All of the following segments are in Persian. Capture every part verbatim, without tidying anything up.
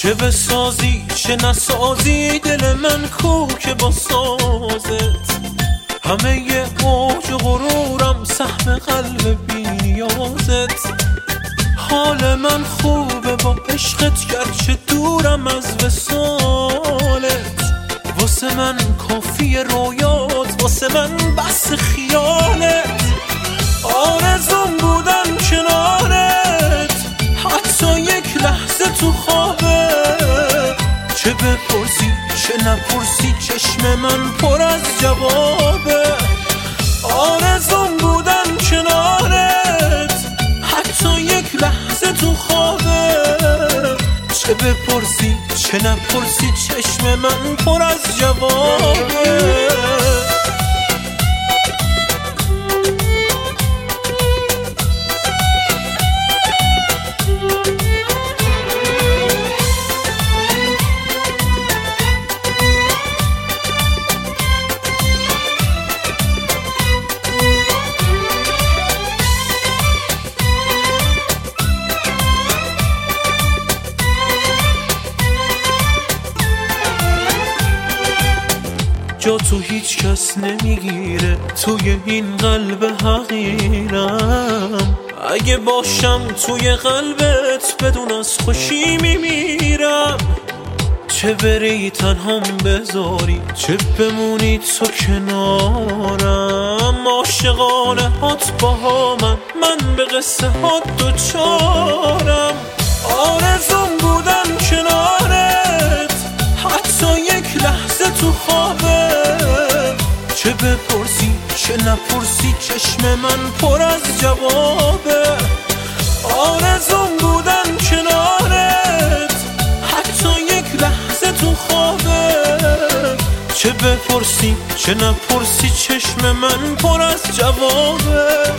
چه بسازی چه نسازی دل من کو که با سازت، همه ی اوج و غرورم سهم قلب بی‌نیازت. حال من خوبه با عشقت گرچه دورم از وصالت، واسه من کافی رویات واسه من بس خیالت. آرزوم بودن کنارت حتی یک لحظه تو خوابت، چه بپرسی چه نپرسی چشم من پر از جوابه. آرزوم بودن کنارت حتی یک لحظه تو خوابت، چه بپرسی چه نپرسی چشم من پر از جوابه. جا تو هیچ کس نمیگیره توی این قلب حقیرم، اگه باشم توی قلبت بدون از خوشی میمیرم. چه بری تنهام بذاری چه بمونی تو کنارم، عاشقانه هات با من من به قصه هات دوچارم. آرزوم بودن کنارت حتی یک لحظه تو خوابت، چه بپرسی چه نپرسی چشم من پر از جوابه. آرزوم بودن کنارت حتی یک لحظه تو خوابت، چه بپرسی چه نپرسی چشم من پر از جوابه.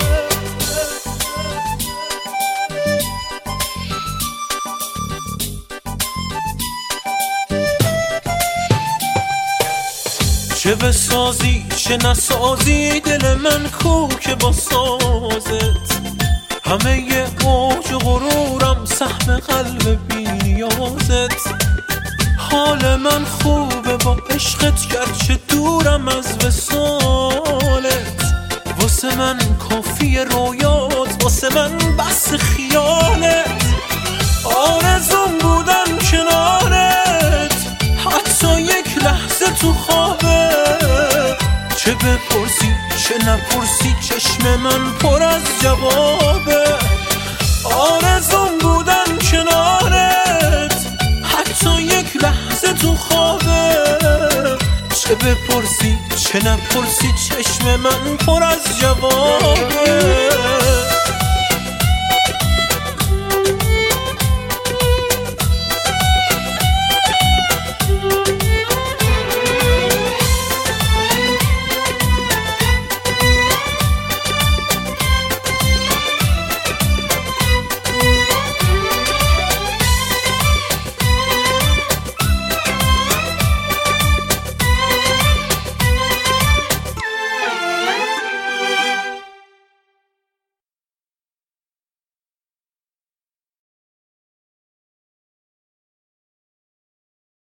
چه بسازی چه نسازی دل من کو که با سازت، همه ی اوج و غرورم سهم قلب بی‌نیازت. حال من خوبه با عشقت گرچه دورم از وصالت، واسه من کافی رویات واسه من بس خیالت. آرزوم بودن کنارت حتی یک لحظه تو خوابت، چه بپرسی چه نپرسی چشم من پر از جوابه. آرزوم بودن کنارت حتی یک لحظه تو خوابت، چه بپرسی چه نپرسی چشم من پر از جوابه.